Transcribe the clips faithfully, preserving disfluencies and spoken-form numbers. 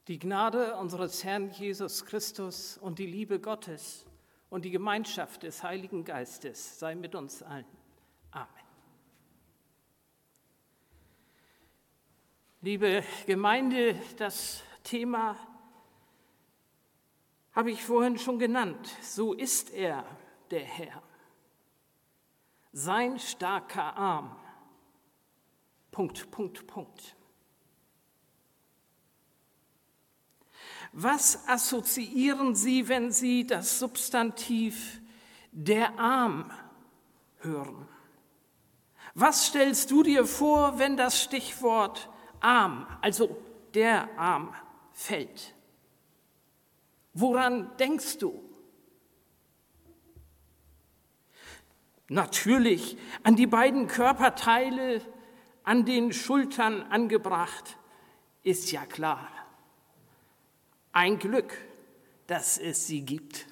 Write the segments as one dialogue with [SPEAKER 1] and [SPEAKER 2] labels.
[SPEAKER 1] Die Gnade unseres Herrn Jesus Christus und die Liebe Gottes und die Gemeinschaft des Heiligen Geistes sei mit uns allen. Amen. Liebe Gemeinde, das Thema habe ich vorhin schon genannt. So ist er, der Herr. Sein starker Arm. Punkt, Punkt, Punkt. Was assoziieren Sie, wenn Sie das Substantiv der Arm hören? Was stellst du dir vor, wenn das Stichwort Arm, also der Arm, fällt? Woran denkst du? Natürlich an die beiden Körperteile an den Schultern angebracht, ist ja klar. Ein Glück, dass es sie gibt.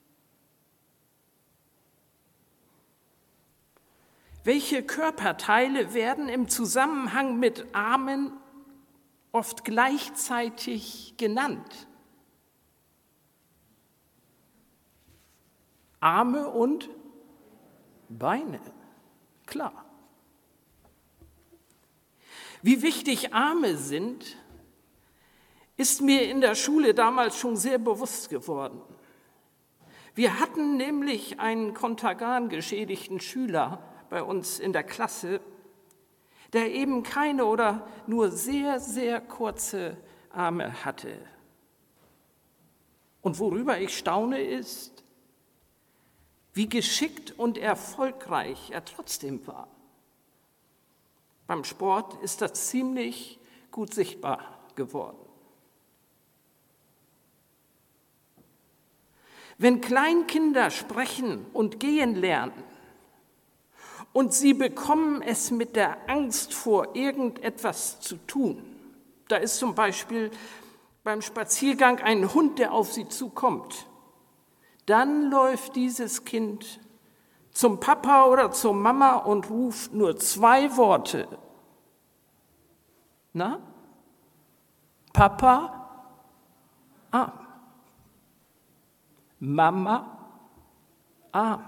[SPEAKER 1] Welche Körperteile werden im Zusammenhang mit Armen oft gleichzeitig genannt? Arme und Beine, klar. Wie wichtig Arme sind, ist mir in der Schule damals schon sehr bewusst geworden. Wir hatten nämlich einen kontergan-geschädigten Schüler bei uns in der Klasse, der eben keine oder nur sehr, sehr kurze Arme hatte. Und worüber ich staune ist, wie geschickt und erfolgreich er trotzdem war. Beim Sport ist das ziemlich gut sichtbar geworden. Wenn Kleinkinder sprechen und gehen lernen und sie bekommen es mit der Angst vor irgendetwas zu tun, da ist zum Beispiel beim Spaziergang ein Hund, der auf sie zukommt, dann läuft dieses Kind zum Papa oder zur Mama und ruft nur zwei Worte. Na? Papa, Arm. Mama, Arm.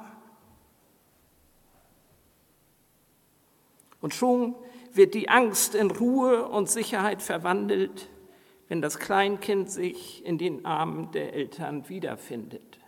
[SPEAKER 1] Und schon wird die Angst in Ruhe und Sicherheit verwandelt, wenn das Kleinkind sich in den Armen der Eltern wiederfindet.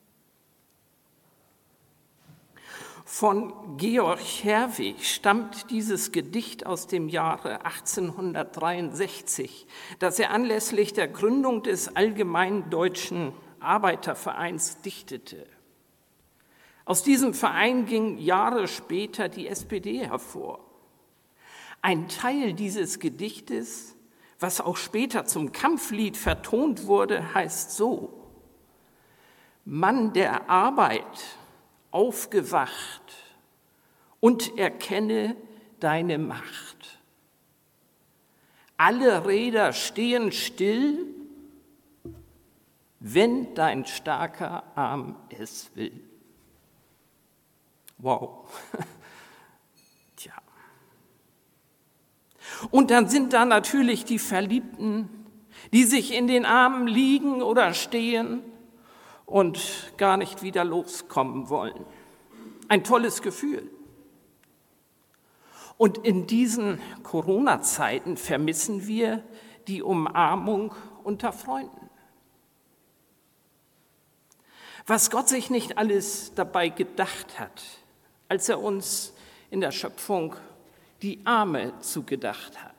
[SPEAKER 1] Von Georg Herwegh stammt dieses Gedicht aus dem Jahre achtzehnhundertdreiundsechzig, das er anlässlich der Gründung des Allgemeinen Deutschen Arbeitervereins dichtete. Aus diesem Verein ging Jahre später die S P D hervor. Ein Teil dieses Gedichtes, was auch später zum Kampflied vertont wurde, heißt so: Mann der Arbeit, aufgewacht und erkenne deine Macht. Alle Räder stehen still, wenn dein starker Arm es will. Wow. Tja. Und dann sind da natürlich die Verliebten, die sich in den Armen liegen oder stehen und gar nicht wieder loskommen wollen. Ein tolles Gefühl. Und in diesen Corona-Zeiten vermissen wir die Umarmung unter Freunden. Was Gott sich nicht alles dabei gedacht hat, als er uns in der Schöpfung die Arme zugedacht hat.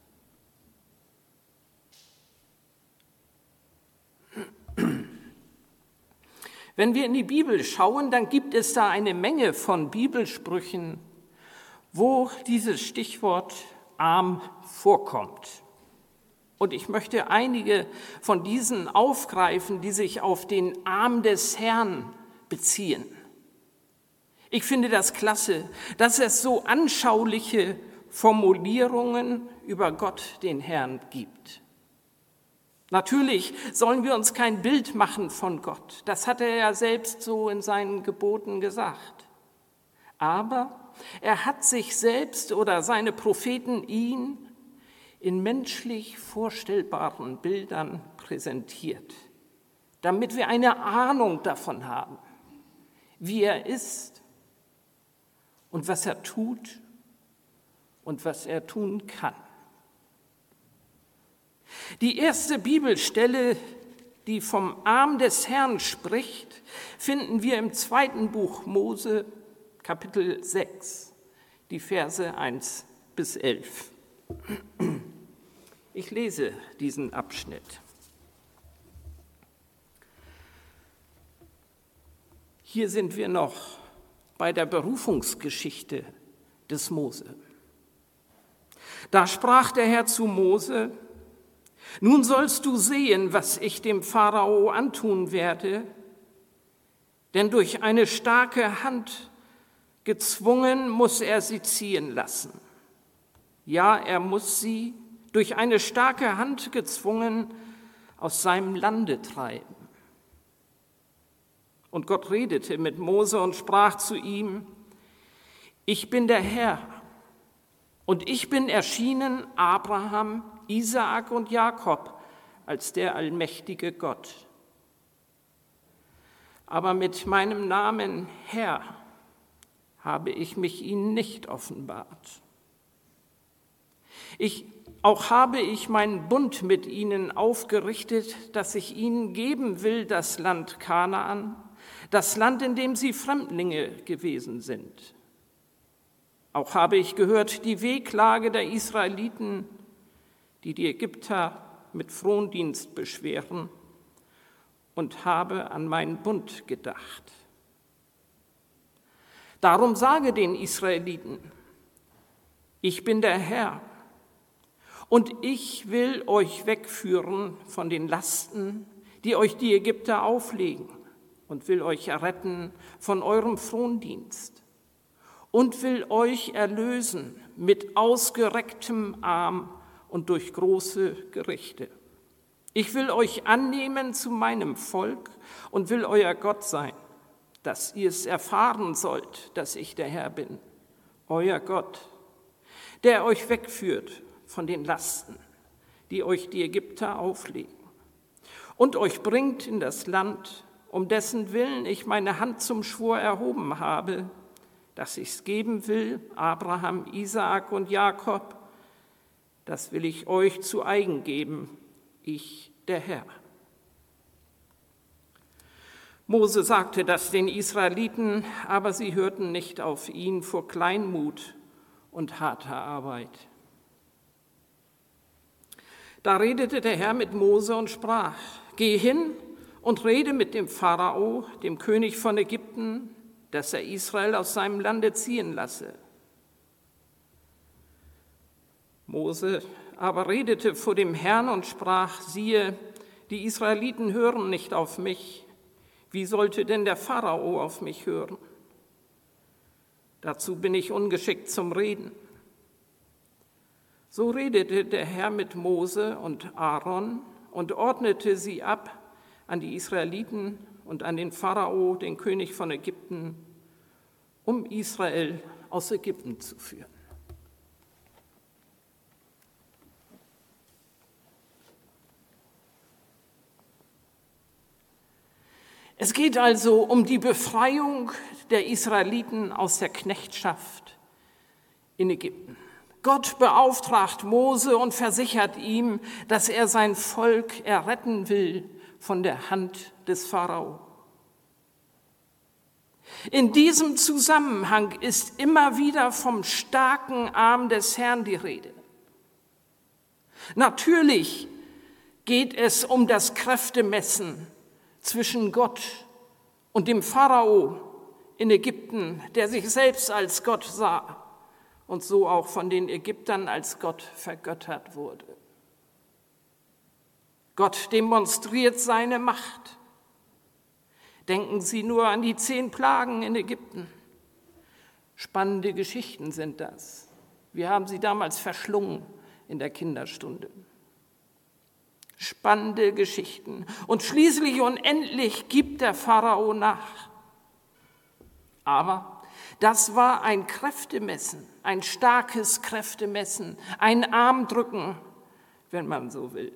[SPEAKER 1] Wenn wir in die Bibel schauen, dann gibt es da eine Menge von Bibelsprüchen, wo dieses Stichwort Arm vorkommt. Und ich möchte einige von diesen aufgreifen, die sich auf den Arm des Herrn beziehen. Ich finde das klasse, dass es so anschauliche Formulierungen über Gott, den Herrn, gibt. Natürlich sollen wir uns kein Bild machen von Gott. Das hat er ja selbst so in seinen Geboten gesagt. Aber er hat sich selbst oder seine Propheten ihn in menschlich vorstellbaren Bildern präsentiert, damit wir eine Ahnung davon haben, wie er ist und was er tut und was er tun kann. Die erste Bibelstelle, die vom Arm des Herrn spricht, finden wir im zweiten Buch Mose, Kapitel sechs, die Verse eins bis elf. Ich lese diesen Abschnitt. Hier sind wir noch bei der Berufungsgeschichte des Mose. Da sprach der Herr zu Mose: Nun sollst du sehen, was ich dem Pharao antun werde, denn durch eine starke Hand gezwungen muss er sie ziehen lassen. Ja, er muss sie durch eine starke Hand gezwungen aus seinem Lande treiben. Und Gott redete mit Mose und sprach zu ihm: Ich bin der Herr, und ich bin erschienen Abraham, Isaak und Jakob als der allmächtige Gott. Aber mit meinem Namen Herr habe ich mich ihnen nicht offenbart. Ich, auch habe ich meinen Bund mit ihnen aufgerichtet, dass ich ihnen geben will das Land Kanaan, das Land, in dem sie Fremdlinge gewesen sind. Auch habe ich gehört die Wehklage der Israeliten, die die Ägypter mit Frondienst beschweren, und habe an meinen Bund gedacht. Darum sage den Israeliten: Ich bin der Herr, und ich will euch wegführen von den Lasten, die euch die Ägypter auflegen, und will euch erretten von eurem Frondienst und will euch erlösen mit ausgerecktem Arm und durch große Gerichte. Ich will euch annehmen zu meinem Volk und will euer Gott sein, dass ihr es erfahren sollt, dass ich der Herr bin, euer Gott, der euch wegführt von den Lasten, die euch die Ägypter auflegen, und euch bringt in das Land, um dessen Willen ich meine Hand zum Schwur erhoben habe, dass ich es geben will, Abraham, Isaak und Jakob. Das will ich euch zu eigen geben, ich, der Herr. Mose sagte das den Israeliten, aber sie hörten nicht auf ihn vor Kleinmut und harter Arbeit. Da redete der Herr mit Mose und sprach: Geh hin und rede mit dem Pharao, dem König von Ägypten, dass er Israel aus seinem Lande ziehen lasse. Mose aber redete vor dem Herrn und sprach: Siehe, die Israeliten hören nicht auf mich. Wie sollte denn der Pharao auf mich hören? Dazu bin ich ungeschickt zum Reden. So redete der Herr mit Mose und Aaron und ordnete sie ab an die Israeliten und an den Pharao, den König von Ägypten, um Israel aus Ägypten zu führen. Es geht also um die Befreiung der Israeliten aus der Knechtschaft in Ägypten. Gott beauftragt Mose und versichert ihm, dass er sein Volk erretten will von der Hand des Pharao. In diesem Zusammenhang ist immer wieder vom starken Arm des Herrn die Rede. Natürlich geht es um das Kräftemessen zwischen Gott und dem Pharao in Ägypten, der sich selbst als Gott sah und so auch von den Ägyptern als Gott vergöttert wurde. Gott demonstriert seine Macht. Denken Sie nur an die zehn Plagen in Ägypten. Spannende Geschichten sind das. Wir haben sie damals verschlungen in der Kinderstunde. Spannende Geschichten. Und schließlich und endlich gibt der Pharao nach. Aber das war ein Kräftemessen, ein starkes Kräftemessen, ein Armdrücken wenn man so will.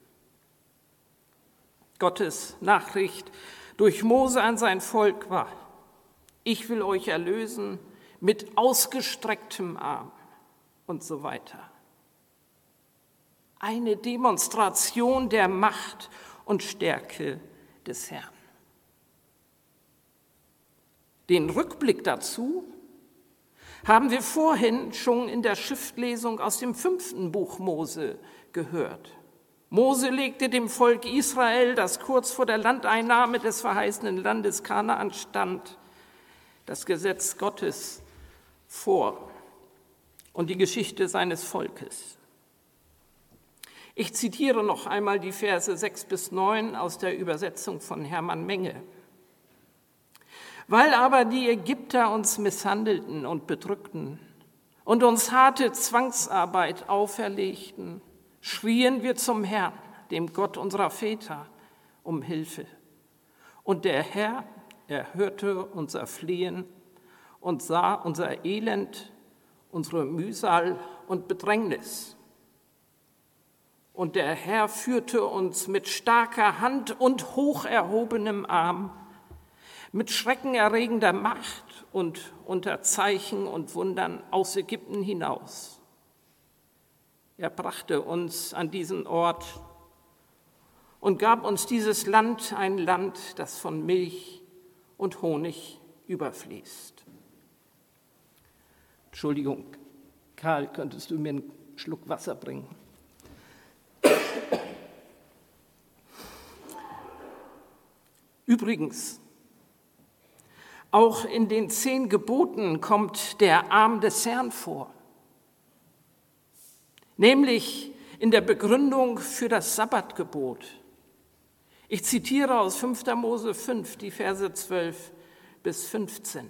[SPEAKER 1] Gottes Nachricht durch Mose an sein Volk war: Ich will euch erlösen mit ausgestrecktem Arm und so weiter. Eine Demonstration der Macht und Stärke des Herrn. Den Rückblick dazu haben wir vorhin schon in der Schriftlesung aus dem fünften Buch Mose gehört. Mose legte dem Volk Israel, das kurz vor der Landeinnahme des verheißenen Landes Kanaan stand, das Gesetz Gottes vor und die Geschichte seines Volkes. Ich zitiere noch einmal die Verse sechs bis neun aus der Übersetzung von Hermann Menge. Weil aber die Ägypter uns misshandelten und bedrückten und uns harte Zwangsarbeit auferlegten, schrien wir zum Herrn, dem Gott unserer Väter, um Hilfe. Und der Herr erhörte unser Flehen und sah unser Elend, unsere Mühsal und Bedrängnis. Und der Herr führte uns mit starker Hand und hoch erhobenem Arm, mit schreckenerregender Macht und unter Zeichen und Wundern aus Ägypten hinaus. Er brachte uns an diesen Ort und gab uns dieses Land, ein Land, das von Milch und Honig überfließt. Entschuldigung, Karl, könntest du mir einen Schluck Wasser bringen? Übrigens, auch in den zehn Geboten kommt der Arm des Herrn vor, nämlich in der Begründung für das Sabbatgebot. Ich zitiere aus fünfter Mose fünf, die Verse zwölf bis fünfzehn.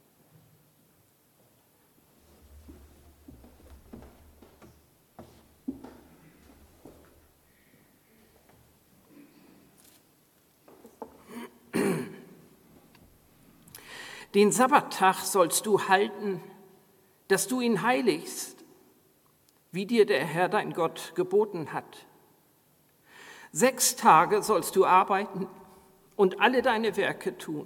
[SPEAKER 1] Den Sabbattag sollst du halten, dass du ihn heiligst, wie dir der Herr dein Gott geboten hat. Sechs Tage sollst du arbeiten und alle deine Werke tun.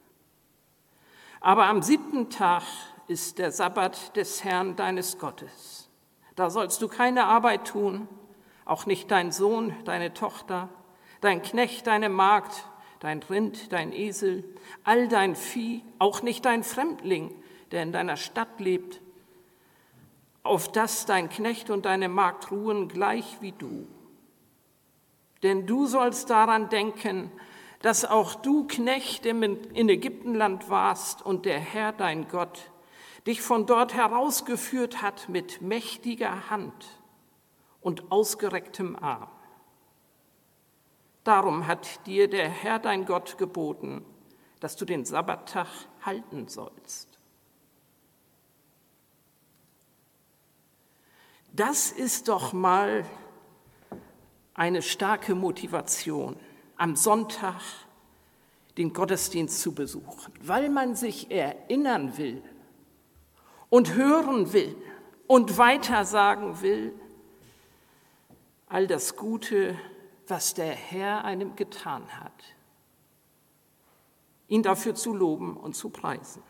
[SPEAKER 1] Aber am siebten Tag ist der Sabbat des Herrn deines Gottes. Da sollst du keine Arbeit tun, auch nicht dein Sohn, deine Tochter, dein Knecht, deine Magd, dein Rind, dein Esel, all dein Vieh, auch nicht dein Fremdling, der in deiner Stadt lebt, auf das dein Knecht und deine Magd ruhen, gleich wie du. Denn du sollst daran denken, dass auch du Knecht in Ägyptenland warst und der Herr, dein Gott, dich von dort herausgeführt hat mit mächtiger Hand und ausgerecktem Arm. Darum hat dir der Herr, dein Gott, geboten, dass du den Sabbattag halten sollst. Das ist doch mal eine starke Motivation, am Sonntag den Gottesdienst zu besuchen, weil man sich erinnern will und hören will und weitersagen will, all das Gute, was der Herr einem getan hat, ihn dafür zu loben und zu preisen.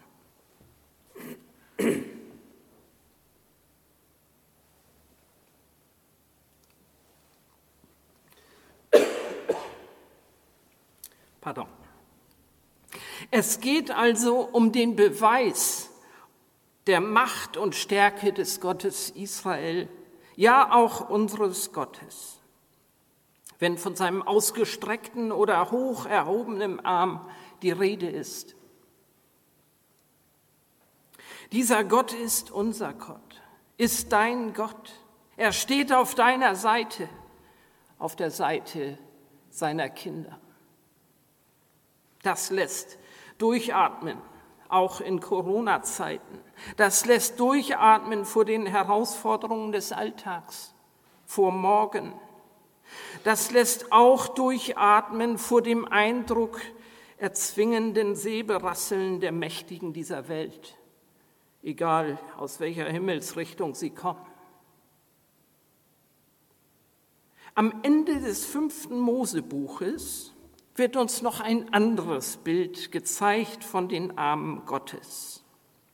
[SPEAKER 1] Pardon. Es geht also um den Beweis der Macht und Stärke des Gottes Israel, ja auch unseres Gottes. Wenn von seinem ausgestreckten oder hoch erhobenen Arm die Rede ist. Dieser Gott ist unser Gott, ist dein Gott. Er steht auf deiner Seite, auf der Seite seiner Kinder. Das lässt durchatmen, auch in Corona-Zeiten. Das lässt durchatmen vor den Herausforderungen des Alltags, vor morgen. Das lässt auch durchatmen vor dem Eindruck erzwingenden Säbelrasseln der Mächtigen dieser Welt, egal aus welcher Himmelsrichtung sie kommen. Am Ende des fünften Mosebuches wird uns noch ein anderes Bild gezeigt von den Armen Gottes.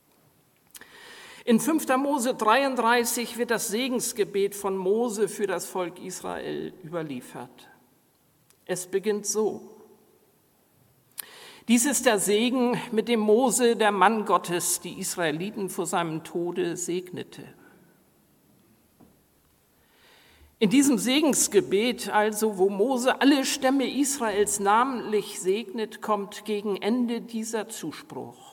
[SPEAKER 1] In fünfter Mose dreiunddreißig wird das Segensgebet von Mose für das Volk Israel überliefert. Es beginnt so: Dies ist der Segen, mit dem Mose, der Mann Gottes, die Israeliten vor seinem Tode segnete. In diesem Segensgebet also, wo Mose alle Stämme Israels namentlich segnet, kommt gegen Ende dieser Zuspruch: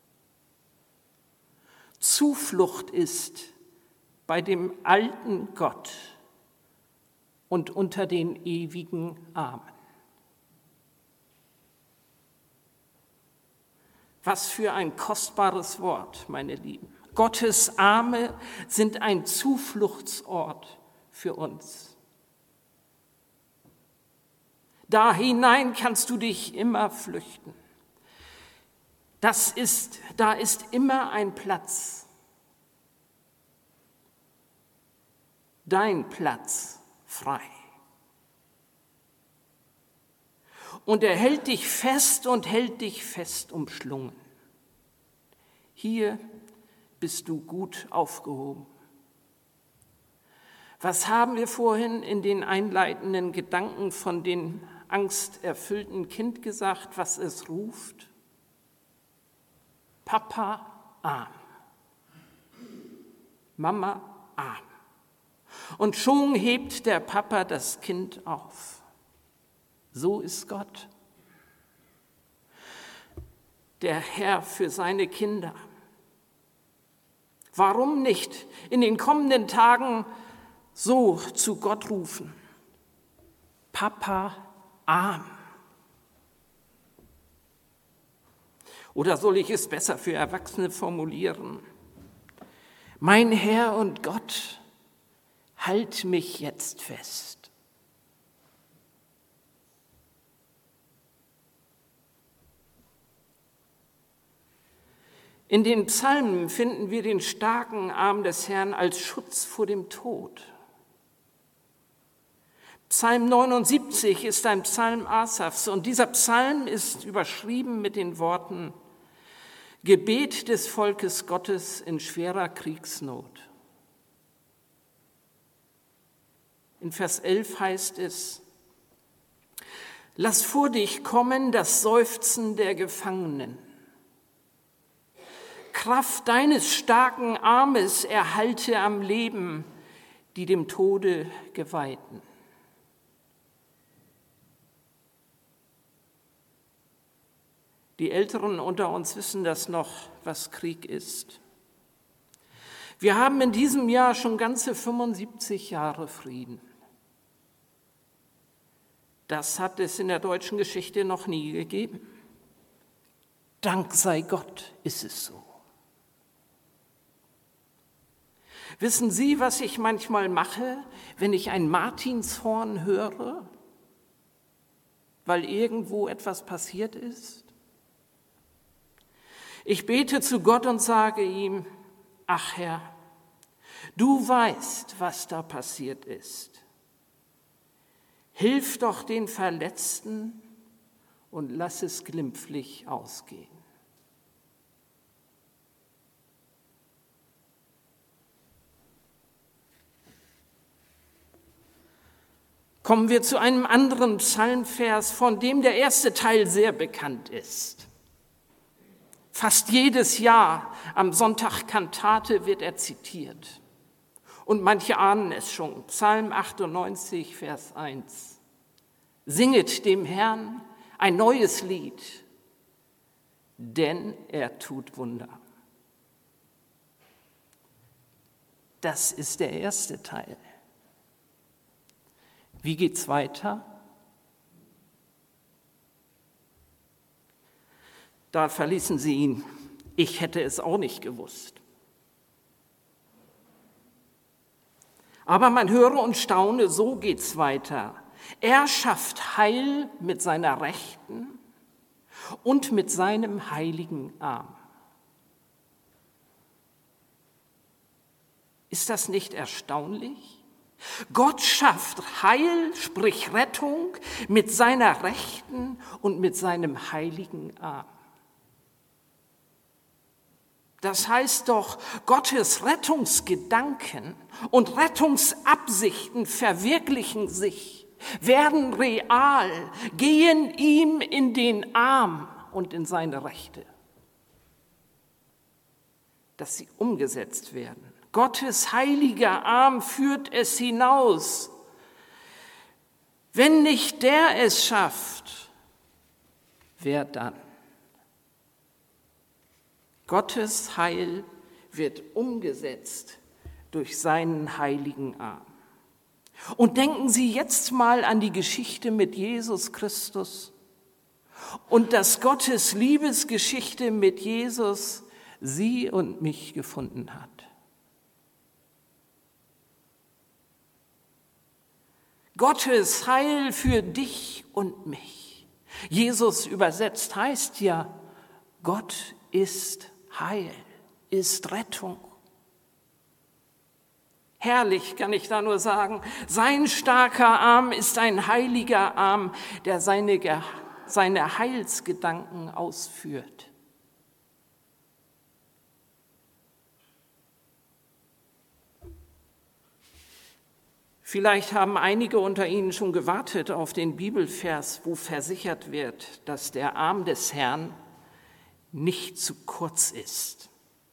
[SPEAKER 1] Zuflucht ist bei dem alten Gott und unter den ewigen Armen. Was für ein kostbares Wort, meine Lieben. Gottes Arme sind ein Zufluchtsort für uns. Da hinein kannst du dich immer flüchten. Das ist, da ist immer ein Platz. Dein Platz frei. Und er hält dich fest und hält dich fest umschlungen. Hier bist du gut aufgehoben. Was haben wir vorhin in den einleitenden Gedanken von dem angsterfüllten Kind gesagt, was es ruft? Papa, arm. Mama, arm. Und schon hebt der Papa das Kind auf. So ist Gott, der Herr für seine Kinder. Warum nicht in den kommenden Tagen so zu Gott rufen? Papa, arm. Oder soll ich es besser für Erwachsene formulieren? Mein Herr und Gott, halt mich jetzt fest. In den Psalmen finden wir den starken Arm des Herrn als Schutz vor dem Tod. Psalm neunundsiebzig ist ein Psalm Asafs und dieser Psalm ist überschrieben mit den Worten: Gebet des Volkes Gottes in schwerer Kriegsnot. In Vers elf heißt es: Lass vor dich kommen das Seufzen der Gefangenen. Kraft deines starken Armes erhalte am Leben die dem Tode Geweihten. Die Älteren unter uns wissen das noch, was Krieg ist. Wir haben in diesem Jahr schon ganze fünfundsiebzig Jahre Frieden. Das hat es in der deutschen Geschichte noch nie gegeben. Dank sei Gott ist es so. Wissen Sie, was ich manchmal mache, wenn ich ein Martinshorn höre, weil irgendwo etwas passiert ist? Ich bete zu Gott und sage ihm: Ach Herr, du weißt, was da passiert ist. Hilf doch den Verletzten und lass es glimpflich ausgehen. Kommen wir zu einem anderen Psalmvers, von dem der erste Teil sehr bekannt ist. Fast jedes Jahr am Sonntag Kantate wird er zitiert. Und manche ahnen es schon. Psalm achtundneunzig, Vers eins. Singet dem Herrn ein neues Lied, denn er tut Wunder. Das ist der erste Teil. Wie geht's weiter? Da verließen sie ihn. Ich hätte es auch nicht gewusst. Aber man höre und staune, so geht's weiter. Er schafft Heil mit seiner Rechten und mit seinem heiligen Arm. Ist das nicht erstaunlich? Gott schafft Heil, sprich Rettung, mit seiner Rechten und mit seinem heiligen Arm. Das heißt doch, Gottes Rettungsgedanken und Rettungsabsichten verwirklichen sich, werden real, gehen ihm in den Arm und in seine Rechte, dass sie umgesetzt werden. Gottes heiliger Arm führt es hinaus. Wenn nicht der es schafft, wer dann? Gottes Heil wird umgesetzt durch seinen heiligen Arm. Und denken Sie jetzt mal an die Geschichte mit Jesus Christus und dass Gottes Liebesgeschichte mit Jesus Sie und mich gefunden hat. Gottes Heil für dich und mich. Jesus übersetzt heißt ja, Gott ist Heil, ist Rettung. Herrlich, kann ich da nur sagen, sein starker Arm ist ein heiliger Arm, der seine, seine Heilsgedanken ausführt. Vielleicht haben einige unter Ihnen schon gewartet auf den Bibelvers, wo versichert wird, dass der Arm des Herrn nicht zu kurz ist.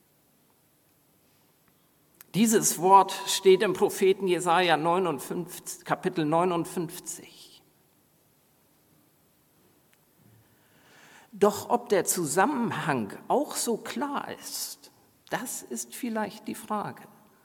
[SPEAKER 1] Dieses Wort steht im Propheten Jesaja neunundfünfzig, Kapitel neunundfünfzig. Doch ob der Zusammenhang auch so klar ist, das ist vielleicht die Frage.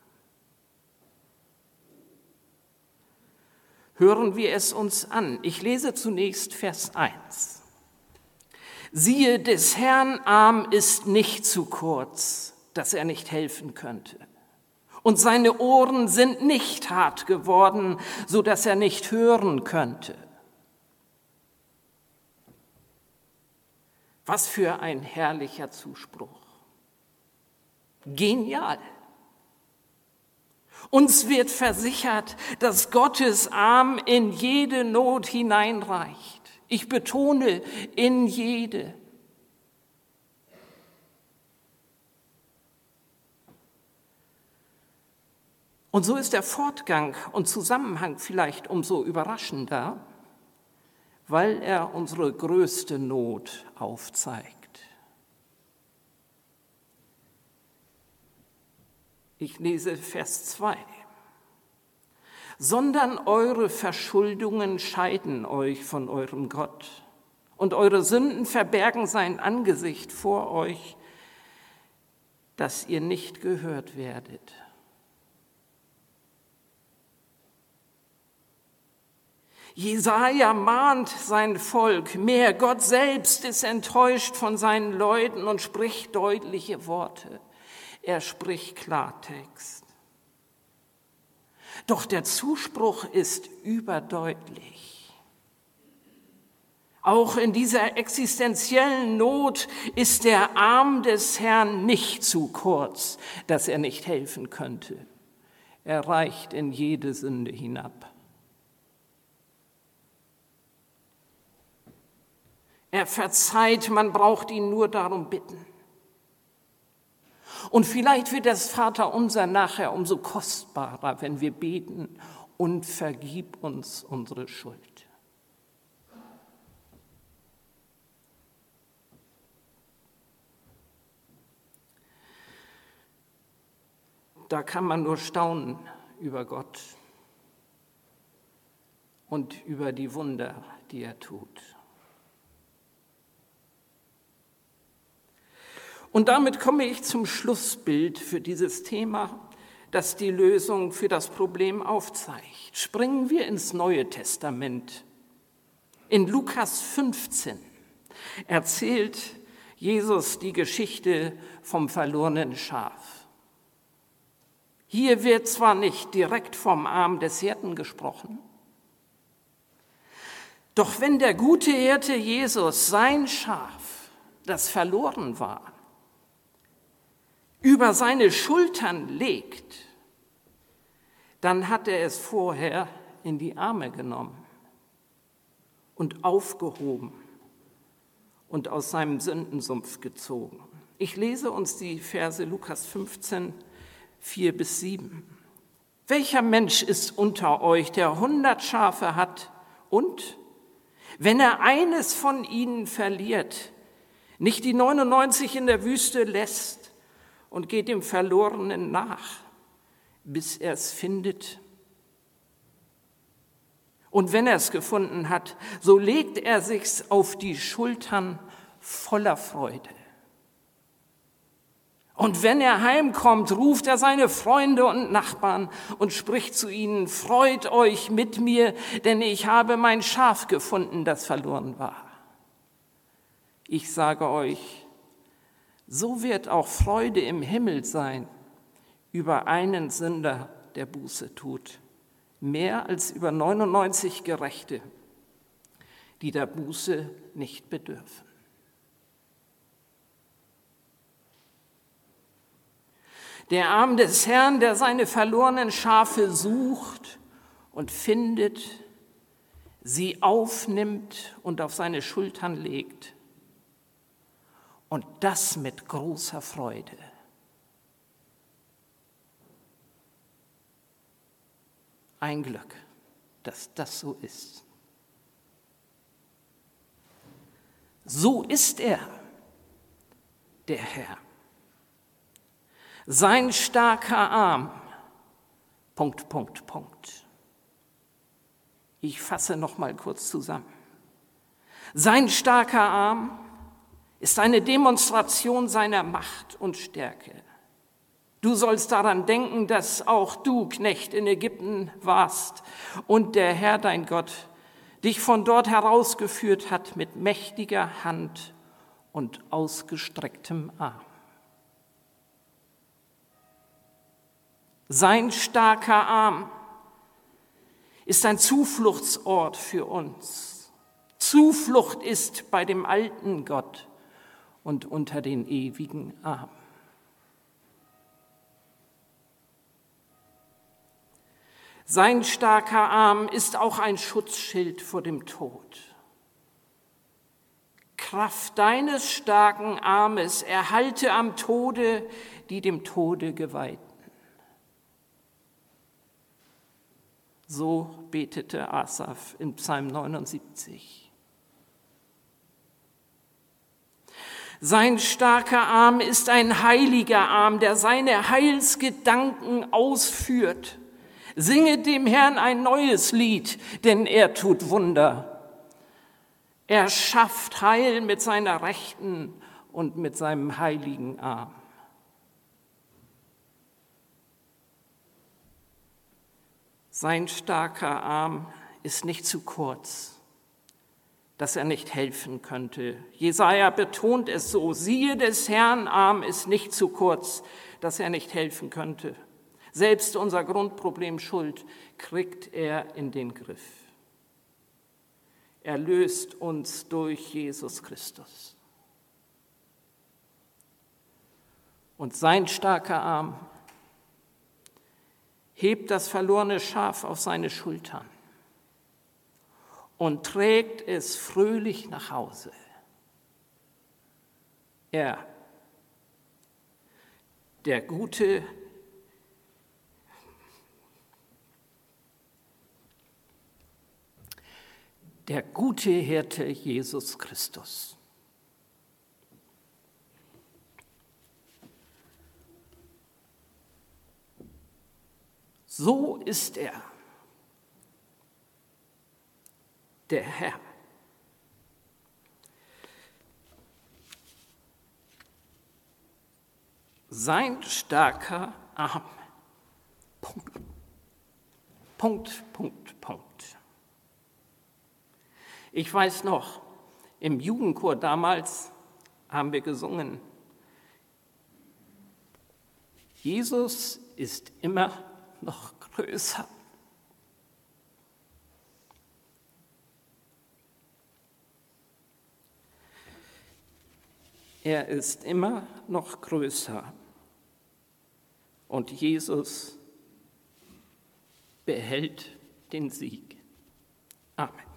[SPEAKER 1] Hören wir es uns an. Ich lese zunächst Vers eins. Siehe, des Herrn Arm ist nicht zu kurz, dass er nicht helfen könnte. Und seine Ohren sind nicht hart geworden, so dass er nicht hören könnte. Was für ein herrlicher Zuspruch. Genial. Uns wird versichert, dass Gottes Arm in jede Not hineinreicht. Ich betone, in jede. Und so ist der Fortgang und Zusammenhang vielleicht umso überraschender, weil er unsere größte Not aufzeigt. Ich lese Vers zwei. Sondern eure Verschuldungen scheiden euch von eurem Gott, und eure Sünden verbergen sein Angesicht vor euch, dass ihr nicht gehört werdet. Jesaja mahnt sein Volk mehr. Gott selbst ist enttäuscht von seinen Leuten und spricht deutliche Worte. Er spricht Klartext. Doch der Zuspruch ist überdeutlich. Auch in dieser existenziellen Not ist der Arm des Herrn nicht zu kurz, dass er nicht helfen könnte. Er reicht in jede Sünde hinab. Er verzeiht, man braucht ihn nur darum bitten. Und vielleicht wird das Vaterunser nachher umso kostbarer, wenn wir beten und vergib uns unsere Schuld. Da kann man nur staunen über Gott und über die Wunder, die er tut. Und damit komme ich zum Schlussbild für dieses Thema, das die Lösung für das Problem aufzeigt. Springen wir ins Neue Testament. In Lukas fünfzehn erzählt Jesus die Geschichte vom verlorenen Schaf. Hier wird zwar nicht direkt vom Arm des Hirten gesprochen, doch wenn der gute Hirte Jesus sein Schaf, das verloren war, über seine Schultern legt, dann hat er es vorher in die Arme genommen und aufgehoben und aus seinem Sündensumpf gezogen. Ich lese uns die Verse Lukas fünfzehn, vier bis sieben. Welcher Mensch ist unter euch, der hundert Schafe hat und, wenn er eines von ihnen verliert, nicht die neunundneunzig in der Wüste lässt und geht dem Verlorenen nach, bis er es findet? Und wenn er es gefunden hat, so legt er sich's auf die Schultern voller Freude. Und wenn er heimkommt, ruft er seine Freunde und Nachbarn und spricht zu ihnen: Freut euch mit mir, denn ich habe mein Schaf gefunden, das verloren war. Ich sage euch, so wird auch Freude im Himmel sein über einen Sünder, der Buße tut, mehr als über neunundneunzig Gerechte, die der Buße nicht bedürfen. Der Arm des Herrn, der seine verlorenen Schafe sucht und findet, sie aufnimmt und auf seine Schultern legt. Und das mit großer Freude. Ein Glück, dass das so ist. So ist er, der Herr. Sein starker Arm, Punkt, Punkt, Punkt. Ich fasse noch mal kurz zusammen. Sein starker Arm ist eine Demonstration seiner Macht und Stärke. Du sollst daran denken, dass auch du Knecht in Ägypten warst und der Herr, dein Gott, dich von dort herausgeführt hat mit mächtiger Hand und ausgestrecktem Arm. Sein starker Arm ist ein Zufluchtsort für uns. Zuflucht ist bei dem alten Gott und unter den ewigen Armen. Sein starker Arm ist auch ein Schutzschild vor dem Tod. Kraft deines starken Armes erhalte am Tode die dem Tode geweihten. So betete Asaf in Psalm neunundsiebzig. Sein starker Arm ist ein heiliger Arm, der seine Heilsgedanken ausführt. Singe dem Herrn ein neues Lied, denn er tut Wunder. Er schafft Heil mit seiner Rechten und mit seinem heiligen Arm. Sein starker Arm ist nicht zu kurz, dass er nicht helfen könnte. Jesaja betont es so: Siehe, des Herrn Arm ist nicht zu kurz, dass er nicht helfen könnte. Selbst unser Grundproblem Schuld kriegt er in den Griff. Er löst uns durch Jesus Christus. Und sein starker Arm hebt das verlorene Schaf auf seine Schultern und trägt es fröhlich nach Hause. Er, der gute, der gute Hirte Jesus Christus. So ist er, der Herr. Sein starker Arm. Punkt, Punkt, Punkt, Punkt. Ich weiß noch, im Jugendchor damals haben wir gesungen: Jesus ist immer noch größer. Er ist immer noch größer. Und Jesus behält den Sieg. Amen.